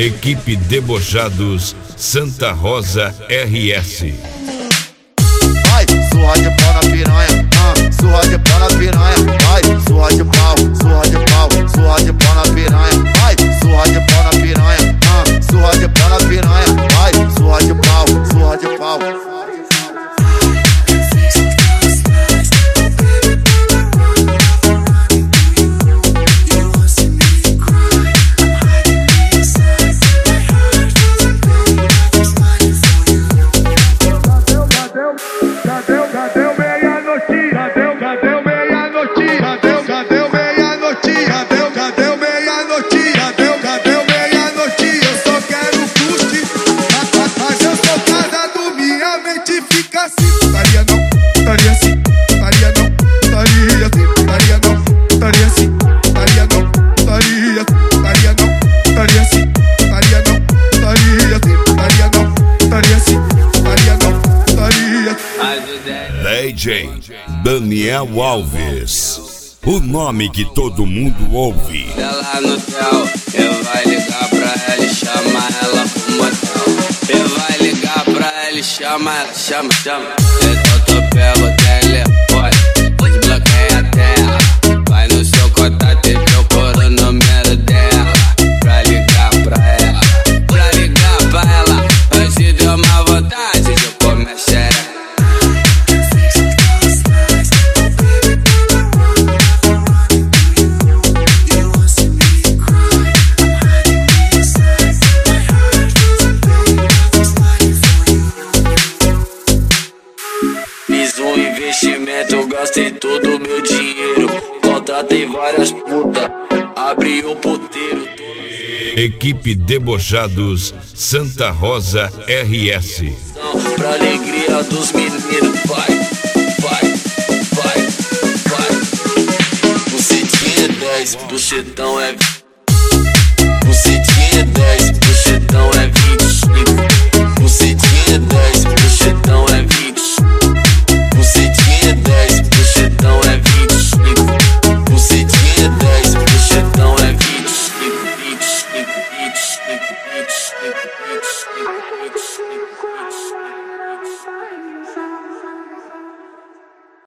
Equipe Debochados Santa Rosa RS. Vai, surra de pau na piranha, surra de pau na piranha. Vai, surra de pau, surra de pau, surra de pau na piranha. Vai, surra de pau na piranha, surra de pau na piranha. Vai, surra de pau, surra de pau. DJ Daniel Alves, o nome que todo mundo ouve. Ela no tel, eu vai ligar pra ela e chama ela pro motel. Eu vai ligar pra ela e chama ela, chama. Então tu pega o telefone, desbloqueia a tela. Vai no seu contato e procura o número dela. Pra ligar pra ela, antes de uma vontade de comer xereca. Eu gastei todo o meu dinheiro, contratei várias putas, abri o puteiro. Equipe Debochados Santa Rosa RS. Pra alegria dos meninos, vai. Bucetinha é 10, bucetão é 20.